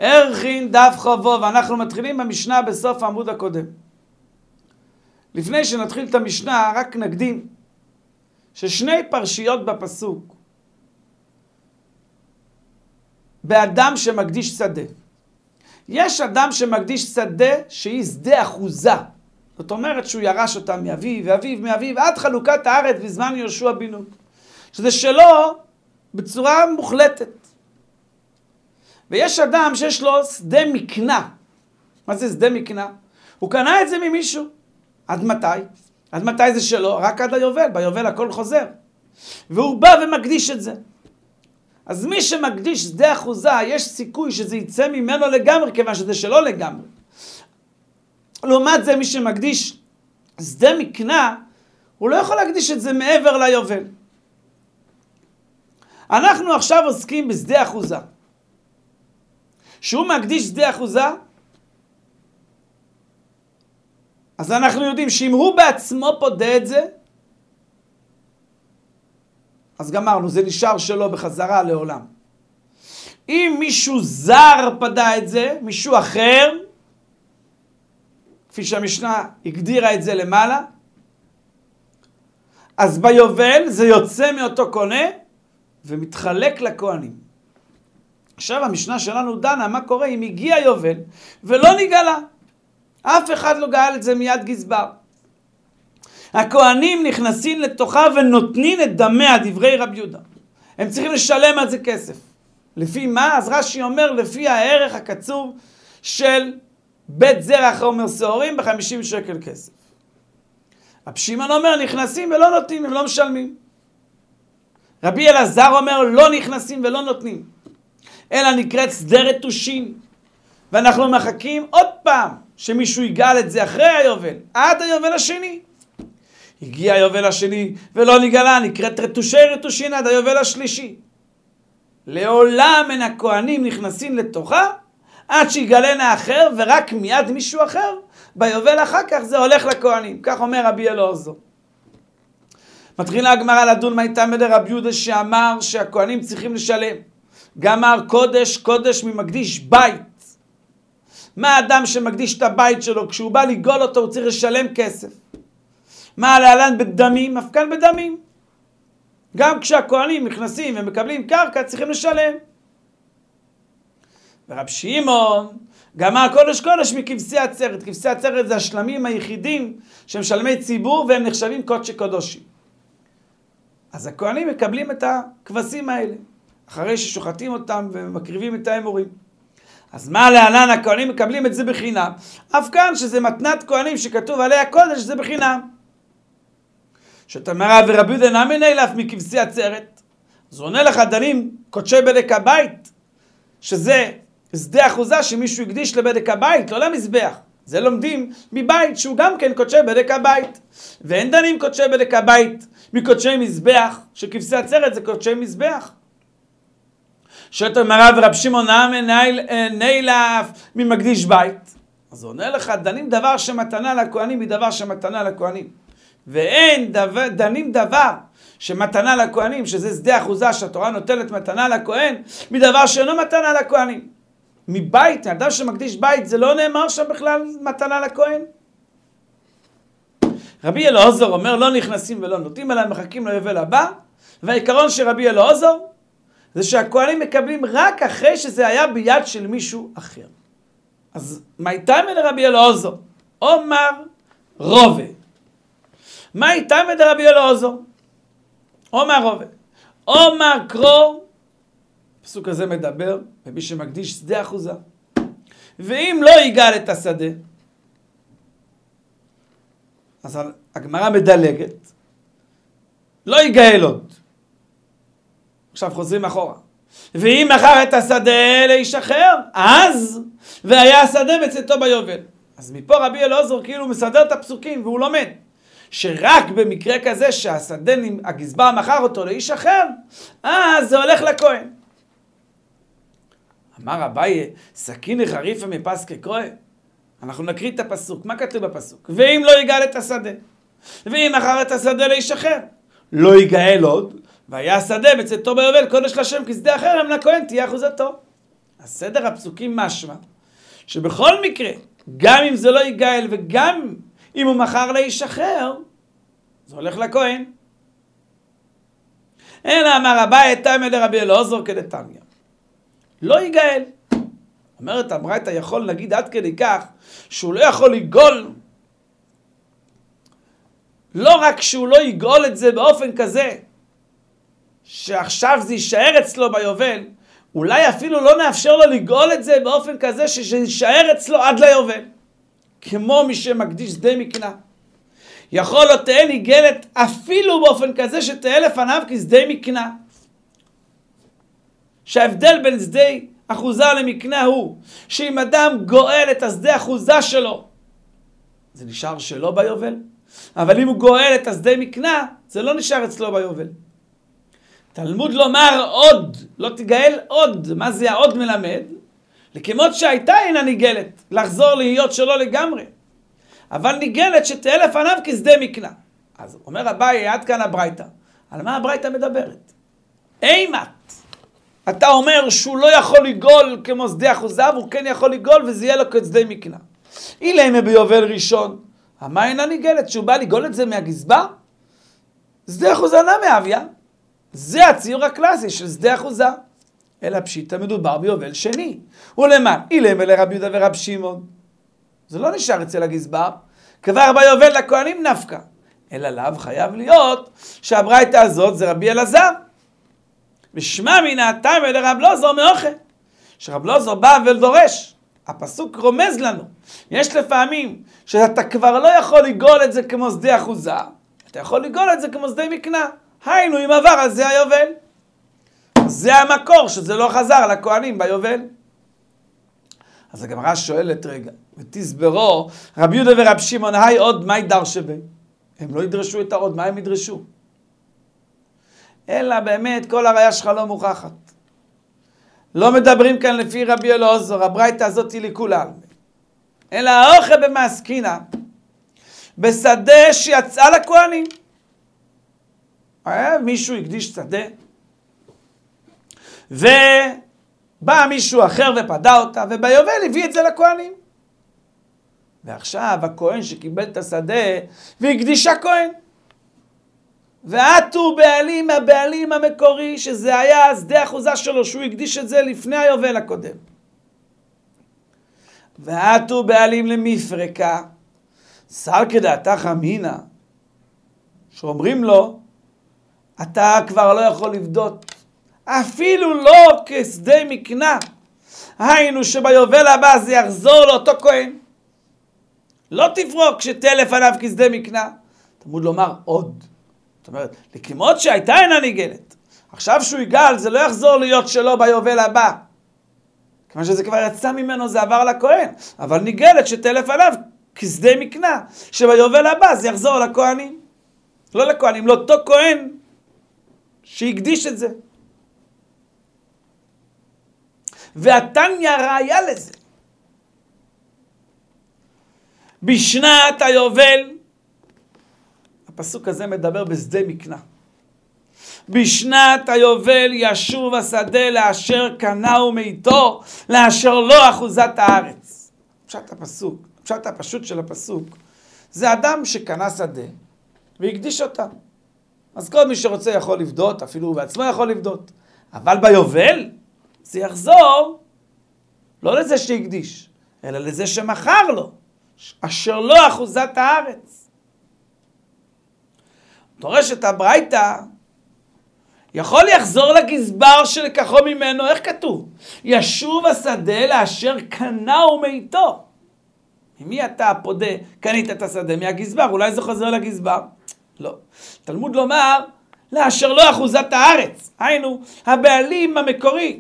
ערכין דף חובו, ואנחנו מתחילים במשנה בסוף העמוד הקודם. לפני שנתחיל את המשנה, רק נקדים ששני פרשיות בפסוק, באדם שמקדיש שדה. יש אדם שמקדיש שדה שהיא שדה אחוזה. זאת אומרת שהוא ירש אותה מאביו, מאביו, עד חלוקת הארץ בזמן יהושע בן נון. שזה שלו בצורה מוחלטת. ויש אדם שיש לו שדה מקנה. מה זה שדה מקנה? הוא קנה את זה ממישהו. עד מתי? עד מתי זה שלו? רק עד היובל. ביובל הכל חוזר. והוא בא ומקדיש את זה. אז מי שמקדיש שדה אחוזה, יש סיכוי שזה יצא ממנו לגמרי, כיוון שזה שלו לגמרי. לעומת זה, מי שמקדיש שדה מקנה, הוא לא יכול להקדיש את זה מעבר ליובל. אנחנו עכשיו עוסקים בשדה אחוזה. שהוא מקדיש שדה אחוזה, אז אנחנו יודעים שאם הוא בעצמו פודה את זה, אז גמרנו, זה נשאר שלו בחזרה לעולם. אם מישהו זר פדה את זה, מישהו אחר, כפי שהמשנה הגדירה את זה למעלה, אז ביובל זה יוצא מאותו קונה ומתחלק לכהנים. עכשיו המשנה שלנו דנה מה קורה אם הגיע יובל ולא נגלה. אף אחד לא גאל את זה מיד גזבר. הכהנים נכנסים לתוכה ונותנים את דמיה, דברי רבי יהודה. הם צריכים לשלם על זה כסף. לפי מה? אז רש"י אומר לפי הערך הקצוב של בית זרע חומר שעורים ב50 שקל כסף. רבי שמעון אומר נכנסים ולא נותנים, הם לא משלמים. רבי אלעזר אומר לא נכנסים ולא נותנים, אלא נקראת שדה רטושין. ואנחנו מחכים עוד פעם שמישהו יגאל את זה אחרי היובל, עד היובל השני. הגיע היובל השני ולא נגלה, נקראת רטושין עד היובל השלישי. לעולם אין הכהנים נכנסים לתוכה עד שיגלנה אחר, ורק מיד מישהו אחר ביובל אחר כך זה הולך לכהנים. כך אומר רבי אלעזר. מתחילה הגמרא לדון מה הייתה רבי יהודה שאמר שהכהנים צריכים לשלם. גמר קודש קודש ממקדיש בית. מה האדם שמקדיש את הבית שלו? כשהוא בא לגאול אותו הוא צריך לשלם כסף. מה להלן בדמים? אף כאן בדמים. גם כשהכהנים נכנסים ומקבלים קרקע צריכים לשלם. ורב שמעון גמר קודש קודש מכבשי עצרת. כבשי עצרת זה השלמים היחידים שהם שלמי ציבור והם נחשבים קודשי קודשים. אז הכהנים מקבלים את הכבשים האלה אחרי ששוחטים אותם ומקריבים את האמורים. אז מה להלן הכהנים מקבלים את זה בחינם? אף כאן שזה מתנת כהנים שכתוב עליה קודש זה בחינם. שאתה אומר ורבי יהודה נאמן אליו מכבשי עצרת, אז הוא עונה לך דנים קודשי בדק הבית, שזה שדה אחוזה שמישהו יקדיש לבדק הבית, לא למזבח. זה לומדים מבית שהוא גם כן קודשי בדק הבית. ואין דנים קודשי בדק הבית מקודשי מזבח, שכבשי עצרת זה קודשי מזבח. שאתה אומר ורב שמעון נאמן אליו ממקדיש בית, אז הוא עונה לך דנים דבר שמתנה לכהנים מדבר שמתנה לכהנים. ואין דנים דבר שמתנה לכהנים, שזה שדה אחוזה שהתורה נוטלת מתנה לכהן, מדבר שאינו מתנה לכהנים. מבית, אדם שמקדיש בית, זה לא נאמר שם בכלל מתנה לכהן. רבי אלעזר אומר לא נכנסים ולא נותנים, אלא מחכים ליובל הבא. והעיקרון של רבי אלעזר זה שהכהנים מקבלים רק אחרי שזה היה ביד של מישהו אחר. אז מה הייתה לרבי אלעזר? אומר רובה. מה הייתה לרבי אלעזר? אומר רובה. אומר קרוא, הפסוק הזה מדבר במי שמקדיש שדה אחוזה. ואם לא יגאל את השדה, אז הגמרא מדלגת, לא יגאל עוד. עכשיו חוזרים אחורה. ואם מכר את השדה לאיש אחר, אז והיה השדה בצאתו ביובל. אז מפה רבי אלעזר כאילו מסדר את הפסוקים והוא לומד שרק במקרה כזה שהשדה הגזבר מכר אותו לאיש אחר, אז זה הולך לכהן. אמר אביי, סכין חריפה מפסקי קרוא. אנחנו נקריא את הפסוק. מה כתוב בפסוק? ואם לא יגאל את השדה, ואם מכר את השדה לאיש אחר, לא יגאל עוד, והיה השדה בצאתו ביובל קודש לשם כשדה אחר, הם לכהן תהיה אחוזתו. הסדר הפסוקים משמע, שבכל מקרה, גם אם זה לא יגאל וגם אם הוא מכר לאיש אחר, זה הולך לכהן. אלא אמר אביי תמי לרבי אלעזר כדתניא, לא יגאל. אומרת הברייתא, יכול להגיד עד כדי כך שהוא לא יכול לגאול, לא רק שהוא לא יגאול את זה באופן כזה שעכשיו זה יישאר אצלו ביובל, אולי אפילו לא נאפשר לו לגאול את זה באופן כזה שישאר אצלו עד ליובל, כמו מי שמקדיש שדה מקנה. יכול לא תהיה ניגלת אפילו באופן כזה שתהיה לפניו כשדה מקנה. שההבדל בין שדה אחוזה למקנה הוא שאם אדם גואל את השדה אחוזה שלו, זה נשאר שלו ביובל, אבל אם הוא גואל את השדה מקנה, זה לא נשאר אצלו ביובל. תלמוד לומר עוד, לא תגאל עוד. מה זה העוד מלמד? לכמות שהייתה אינה ניגלת, לחזור להיות שלו לגמרי, אבל ניגלת שתהיה לפניו כשדה מקנה. אז אומר אביי, עד כאן הברייתא. על מה הברייתא מדברת? אימת, אתה אומר שהוא לא יכול לגאול כמו שדה אחוזה, והוא כן יכול לגאול וזה יהיה לו כשדה מקנה. אילמה ביובל ראשון, מה אינה ניגלת? שהוא בא לגאול את זה מהגזבר? שדה אחוזה נמי אביה. זה הציור הקלאסי של שדה אחוזה. אלא פשיטא מדובר ביובל שני. ולמה? אילמה לרבי יהודה ורב שמעון. זה לא נשאר אצל הגזבר, כבר ביובל לכהנים נפקא. אלא לאו חייב להיות שהברייתא הזאת זה רבי אלעזר. ושמע מן הטעם לרב אלעזר מאוכל. שרב אלעזר בא ודורש. הפסוק רומז לנו. יש לפעמים שאתה כבר לא יכול לגאול את זה כמו שדה אחוזה. אתה יכול לגאול את זה כמו שדה מקנה. היינו אם עבר על זה היובל. זה המקור שזה לא חזר לכהנים ביובל. אז הגמרא שואלת רגע, ותסברו, רבי יהודה ורב שמעון, היי עוד, מה ידרשו בי? הם לא ידרשו את העוד, מה הם ידרשו? אלא באמת כל הראיה שלך לא מוכחת. לא מדברים כאן לפי רבי אלעזר, הברייתא הזאת היא לכולם. אלא האוכל במעסקינא, בשדה שיצא לכהנים. מישהו הקדיש שדה, ובא מישהו אחר ופדה אותה, וביובל הביא את זה לכהנים. ועכשיו הכהן שקיבל את השדה והקדיש הכהן. ועתו בעלים, הבעלים המקורי, שזה היה שדה אחוזה שלו, שהוא הקדיש את זה לפני היובל הקודם. ועתו בעלים למפרקה, סלקא דעתך אמינא, שאומרים לו, אתה כבר לא יכול לבדות, אפילו לא כשדה מקנה. היינו שביובל הבא זה יחזור לאותו כהן. לא תפרוק שתהיה לפניו כשדה מקנה. תלמוד לומר עוד. זאת אומרת, לכמות שהייתה אינה ניגלת. עכשיו שהוא יגאל, זה לא יחזור להיות שלו ביובל הבא. כיוון שזה כבר יצא ממנו, זה עבר לכהן. אבל ניגלת שתהיה לפניו כשדה מקנה. שביובל הבא זה יחזור לכהנים. לא לכהנים, לאותו כהן שהקדיש את זה. והתניא ראיה לזה. בשנת היובל, הפסוק הזה מדבר בשדה מקנה. בשנת היובל ישוב השדה לאשר קנהו מאיתו, לאשר לו אחוזת הארץ. פשט הפסוק, פשט הפשוט של הפסוק, זה אדם שקנה שדה והקדיש אותה. אז כל מי שרוצה יכול לבדות, אפילו הוא בעצמו יכול לבדות. אבל ביובל זה יחזור לא לזה שהקדיש, אלא לזה שמכר לו, אשר לו אחוזת הארץ. דורשת הברייתא, יכול לחזור לגזבר שלקחו ממנו, איך כתוב? ישוב השדה לאשר קנהו מאיתו. ממי אתה פודה, קנית את השדה? מהגזבר, אולי זה חוזר לגזבר? לא. תלמוד לומר, לאשר לו אחוזת הארץ. היינו, הבעלים המקורי.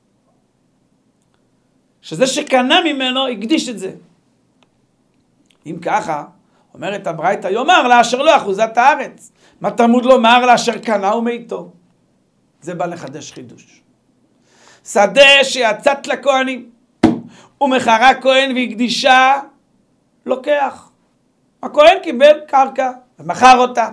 שזה שקנה ממנו, הקדיש את זה. אם ככה, אומרת הברייתא, יאמר לאשר לו אחוזת הארץ. מה תלמוד לומר לאשר קנהו מאיתו? זה בא לחדש חידוש. שדה שיצאת לכהנים, ומכרה כהן והקדישה, לוקח. הכהן קיבל קרקע ומכר אותה.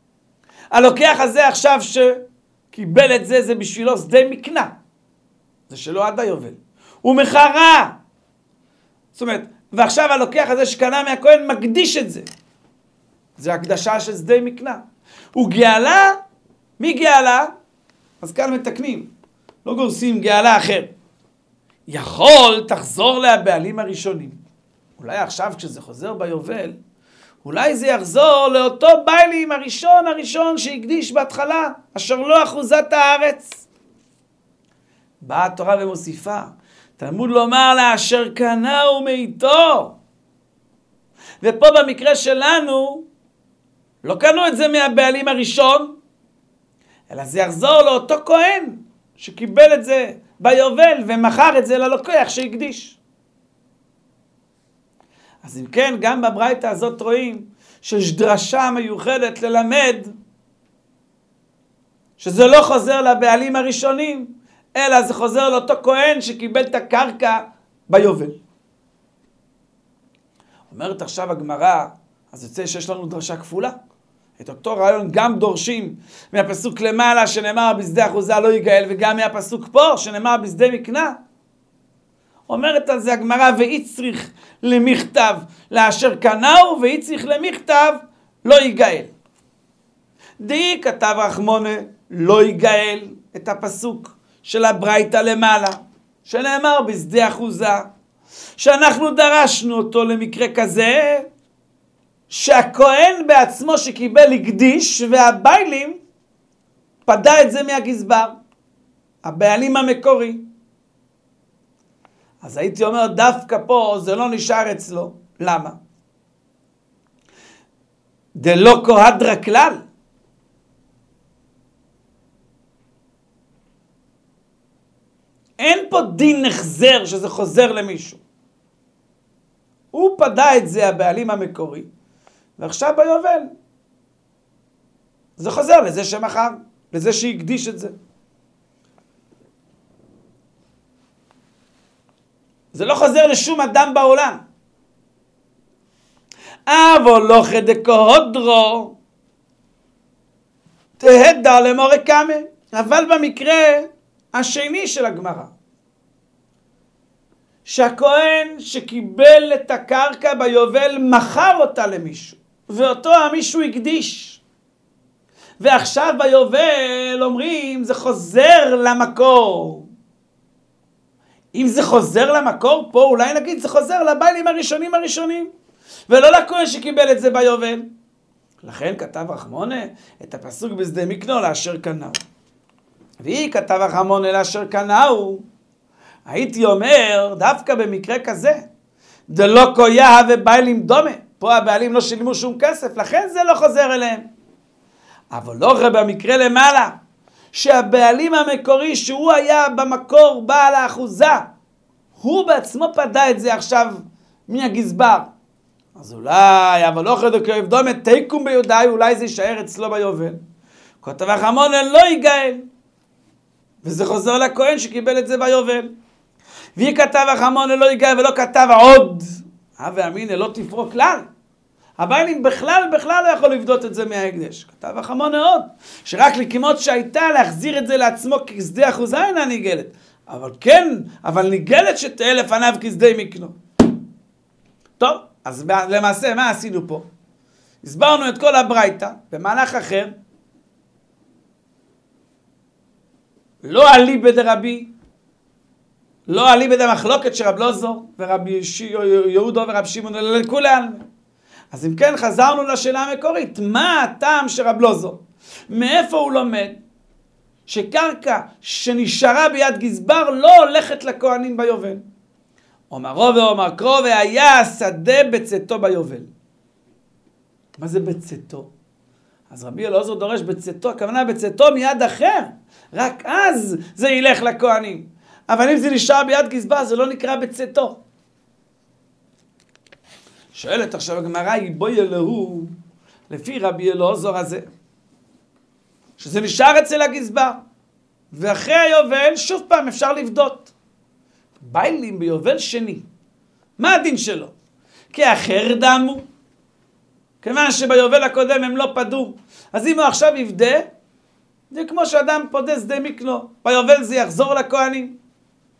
הלוקח הזה עכשיו שקיבל את זה, זה בשבילו שדה מקנה. זה שלא עד היובל. הוא מחרה. זאת אומרת, ועכשיו הלוקח הזה שקנה מהכהן מקדיש את זה. זה הקדשה של שדה מקנה. הוא גאלה, מי גאלה? אז כאן מתקנים. לא גורסים גאלה אחר. יכול תחזור לבעלים הראשונים. אולי עכשיו כשזה חוזר ביובל, אולי זה יחזור לאותו בעלים הראשון שהקדיש בהתחלה, אשר לא אחוזת הארץ. באה התורה ומוסיפה, תלמוד לומר לה אשר קנהו מאיתו. ופה במקרה שלנו, לא קנו את זה מהבעלים הראשון, אלא זה יחזור לאותו כהן שקיבל את זה ביובל ומכר את זה ללוקח שהקדיש. אז אם כן, גם בברייתא הזאת רואים שיש דרשה מיוחדת ללמד שזה לא חוזר לבעלים הראשונים, אלא זה חוזר לאותו כהן שקיבל את הקרקע ביובל. אומרת עכשיו הגמרא, אז יוצא שיש לנו דרשה כפולה. את אותו רעיון גם דורשים מהפסוק למעלה שנאמר בשדה אחוזה לא יגאל, וגם מהפסוק פה שנאמר בשדה מקנה. אומרת על זה הגמרא, ואי צריך למכתב לאשר קנהו, ואי צריך למכתב לא יגאל. די כתב רחמונה לא יגאל, את הפסוק של הברייתא למעלה שנאמר בשדה אחוזה, שאנחנו דרשנו אותו למקרה כזה שהכהן בעצמו שקיבל הקדיש, והבעלים פדה את זה מהגזבר, הבעלים המקורי. אז הייתי אומר, דווקא פה זה לא נשאר אצלו. למה? דלא כהדרא כלל. אין פה דין החזר שזה חוזר למישהו. הוא פדה את זה, הבעלים המקורי, ועכשיו ביובל זה חוזר לזה שמחר, לזה שהקדיש את זה. זה לא חוזר לשום אדם בעולם. אבל לא חדקהודרו תהדר למורה קמה. אבל במקרה השני של הגמרא, שהכהן שקיבל את הקרקע ביובל מכר אותה למישהו, ואותו המישהו הקדיש, ועכשיו ביובל אומרים זה חוזר למקור. אם זה חוזר למקור פה, אולי נגיד זה חוזר לבעלים הראשונים, ולא לכהן שקיבל את זה ביובל. לכן כתב רחמונה את הפסוק בשדה מקנה לאשר קנהו. והיא כתב רחמונה לאשר קנהו, הייתי אומר דווקא במקרה כזה, דלא קויה ובעלים דומה. פה הבעלים לא שילמו שום כסף, לכן זה לא חוזר אליהם. אבל לא ראה במקרה למעלה, שהבעלים המקורי שהוא היה במקור בעל האחוזה, הוא בעצמו פדה את זה עכשיו מהגזבר. אז אולי, אבל לא חדו כעבדום תיקום ביודעי, אולי זה יישאר אצלו ביובל. כותב רחמונה לא יגאל, וזה חוזר לכהן שקיבל את זה ביובל. והיא כתב רחמונה לא יגאל ולא כתב עוד, ואמינא לא תפרוק כלל. הבעלים בכלל לא יכול לבדות את זה מההקדש. כתב רחמונה עוד, שרק לכמות שהייתה להחזיר את זה לעצמו כשדה אחוזה אינה ניגלת. אבל ניגלת שתהיה לפניו כשדה מקנו. טוב, אז למעשה מה עשינו פה? הסברנו את כל הברייתא במהלך אחר. לא אליבא דרבי, לא אליבא דמחלוקת של רב אלעזר ורבי יהודה ורב שמעון, אלא לכולם. אז אם כן חזרנו לשאלה המקורית, מה הטעם של רב אלעזר? מאיפה הוא לומד שקרקע שנשארה ביד גזבר לא הולכת לכהנים ביובל? אומרו ואומר קרו, והיה השדה בצאתו ביובל. מה זה בצאתו? אז רבי אלעזר דורש בצאתו, הכוונה בצאתו מיד אחר, רק אז זה ילך לכהנים. אבל אם זה נשאר ביד גזבר זה לא נקרא בצאתו. שואלת עכשיו הגמרא, בואי אלוהו לפי רבי אלעזר הזה, שזה נשאר אצל הגזבר, ואחרי היובל שוב פעם אפשר לבדות. בעלים ביובל שני, מה הדין שלו? כי אחר דמו, כיוון שביובל הקודם הם לא פדו, אז אם הוא עכשיו יבדה, זה כמו שאדם פודה שדה מקנו, ביובל זה יחזור לכהנים.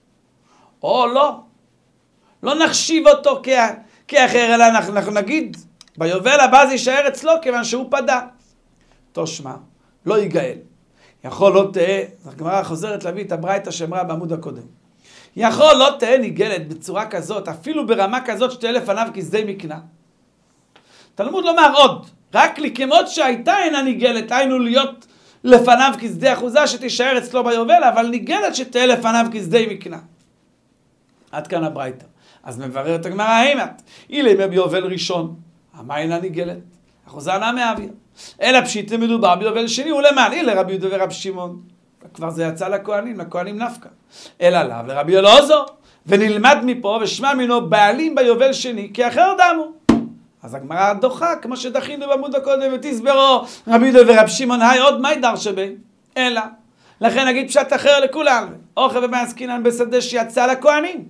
או לא. לא נחשיב אותו כאחר, אלא אנחנו נגיד, ביובל הבא זה יישאר אצלו, כיוון שהוא פדה. תושמע, לא ייגאל. יכול לא תהיה, הגמרא חוזרת להביא את הברייתא שאמרה בעמוד הקודם. יכול לא תהיה ניגלת בצורה כזאת, אפילו ברמה כזאת שתהיה לפניו כשדה מקנה. תלמוד לומר עוד, רק לכמות שהייתה אינה ניגלת, היינו להיות לפניו כשדה אחוזה שתישאר אצלו ביובל, אבל ניגלת שתהיה לפניו כשדה מקנה. עד כאן הברייתא. אז מבררת הגמרא, האמת, אילי ביובל ראשון, מה אינה ניגלת? אחוזה אינה מאוויר. אלא פשיטא מדובר ביובל שני, ולמען, אילי רבי יהודה ורב שמעון. כבר זה יצא לכהנים נפקא. אלא לאו לרבי אלעזר, ונלמד מפה ושמע ממנו בעלים ביובל שני, כי אחר דמו. אז הגמרא דוחה, כמו שדחינו בעמוד הקודם, ותסברו רבי יהודה ורב שמעון, היי עוד מי דרשה בי? אלא. לכן נגיד פשט אחר לכולם. אוכל ובעסקינן בשדה שיצא לכהנים.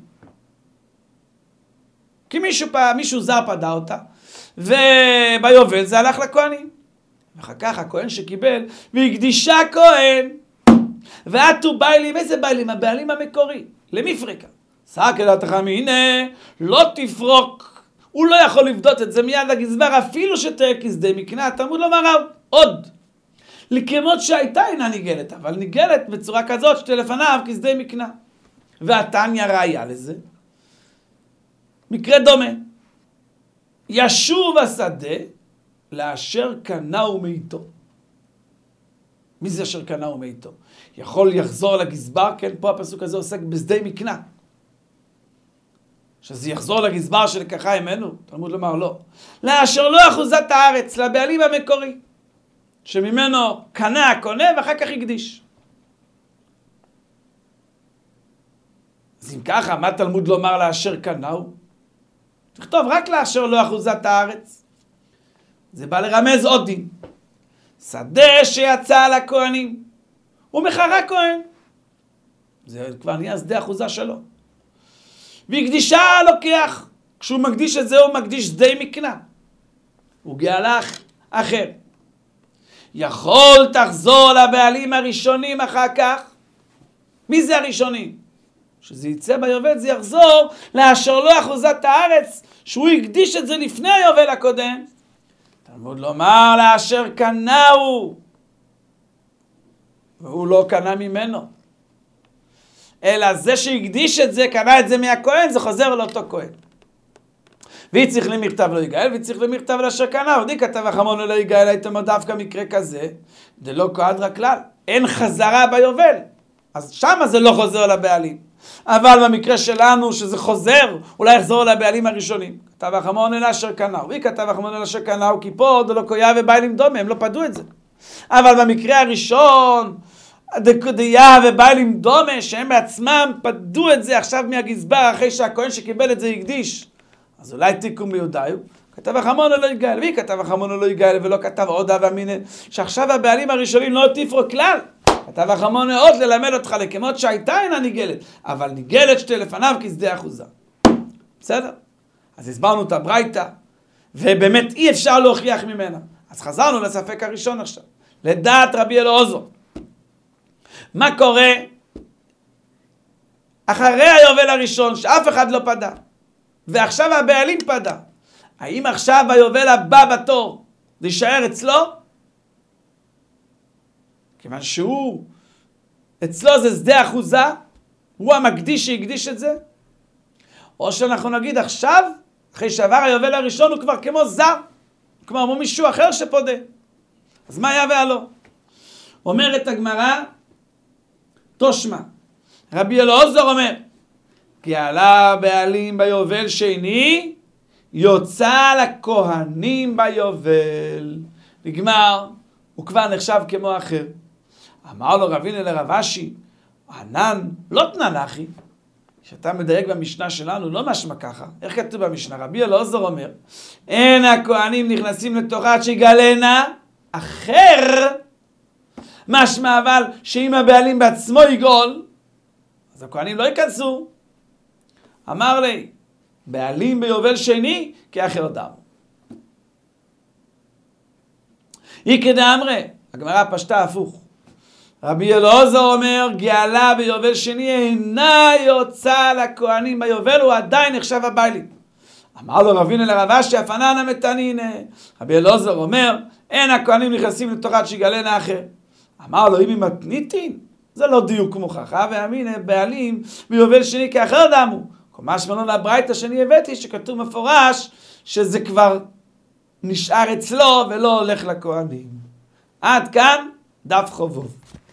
כי מישהו זר פדה אותה, וביובל זה הלך לכהנים. ואחר כך הכהן שקיבל, והקדישה כהן, ועטו ביילים, איזה ביילים? הבעלים המקורי, למפרקה. סעק אלת החמינה, לא תפרוק, הוא לא יכול לבדות את זה מיד הגזבר, אפילו שתהיה כשדה מקנה, תלמוד לומר עוד. לכמות שהייתה אינה ניגלת, אבל ניגלת בצורה כזאת שתהיה לפניו כשדה מקנה. והתניא ראיה לזה. מקרה דומה. ישוב השדה לאשר קנהו מאיתו. מי זה אשר קנהו מאיתו? יכול יחזור לגזבר, כן, פה הפסוק הזה עוסק בשדה מקנה. שזה יחזור לגזבר שלקחה ממנו, תלמוד לומר לא. לאשר לא אחוזת הארץ, לבעלים המקורי, שממנו קנה הקונה ואחר כך הקדיש. אז אם ככה, מה תלמוד לומר לאשר קנהו? תכתוב רק לאשר לא אחוזת הארץ. זה בא לרמז עוד דין. שדה שיצא לכהנים, הוא מחרה כהן. זה כבר נהיה שדה אחוזה שלו. והקדישה לוקח. כשהוא מקדיש את זה, הוא מקדיש שדה מקנה. הוא גאלך אחר. יכול תחזור לבעלים הראשונים אחר כך. מי זה הראשונים? שזה יצא ביובל, זה יחזור לאשר לו אחוזת הארץ, שהוא הקדיש את זה לפני היובל הקודם. תלמוד לומר לאשר קנהו, והוא לא קנה ממנו. אלא זה שהקדיש את זה, קנה את זה מהכהן, זה חוזר לאותו כהן. והיא צריך למכתב לא יגאל, והיא צריך למכתב לאשר קנהו. די כתב החמון לא יגאל, הייתם דווקא מקרה כזה, דלא קהדרא כלל. אין חזרה ביובל. אז שמה זה לא חוזר לבעלים. אבל במקרה שלנו שזה חוזר, אולי יחזור לבעלים הראשונים. כתב החמון אל אשר קנהו. והיא כתב החמון אל אשר קנהו, כי פה דלא קויה ובעלים דומה, הם לא פדו את זה. אבל במקרה הראשון, דקודיה ובעלים דומה, שהם בעצמם פדו את זה עכשיו מהגזבר, אחרי שהכהן שקיבל את זה הקדיש. אז אולי תיקום ביודאיו. כתב החמון לא יגאל, והיא כתב החמון לא יגאל, ולא כתב עוד אב אמינא, שעכשיו הבעלים הראשונים לא תפרוק כלל. כתב החמון עוד ללמד אותך לכמות שהייתה אינה ניגלת, אבל ניגלת שתי לפניו כשדה אחוזה. בסדר? אז הסברנו את הברייתא, ובאמת אי אפשר להוכיח ממנה. אז חזרנו לספק הראשון עכשיו. לדעת רבי אלעזר. מה קורה אחרי היובל הראשון שאף אחד לא פדה, ועכשיו הבעלים פדה? האם עכשיו היובל הבא בתור זה יישאר אצלו? כיוון שהוא, אצלו זה שדה אחוזה, הוא המקדיש שהקדיש את זה? או שאנחנו נגיד עכשיו, אחרי שעבר היובל הראשון הוא כבר כמו זר, כמו מישהו אחר שפודה. אז מה היה והלא? אומרת הגמרא, תושמע, רבי אלעזר אומר, כי עלה בעלים ביובל שני, יוצא לכהנים ביובל. נגמר, הוא כבר נחשב כמו אחר. אמר לו רבינה לרב אשי, ענן לא תננחי, שאתה מדייק במשנה שלנו, לא משמע ככה. איך כתוב במשנה? רבי אלעזר אומר, אין הכהנים נכנסים לתוכה עד שיגלנה אחר, משמע אבל שאם הבעלים בעצמו יגול, אז הכהנים לא ייכנסו. אמר לי, בעלים ביובל שני, כאחר דם. היא כדאמרי, הגמרא פשטה הפוך. רבי אלעזר אומר, גאלה ביובל שני אינה יוצאה לכהנים ביובל, הוא עדיין נחשב הבעלים. אמר לו רבינו לרב אשי, אפנן המתנינא. רבי אלעזר אומר, אין הכהנים נכנסים לתורת שיגלנה אחר. אמר לו, אם היא מתניתין, זה לא דיוק מוכחה, ואמינא בעלים ביובל שני כאחר דמו. כמו שמענו לברייתא שאני הבאתי, שכתוב מפורש, שזה כבר נשאר אצלו ולא הולך לכהנים. עד כאן דף חובוב.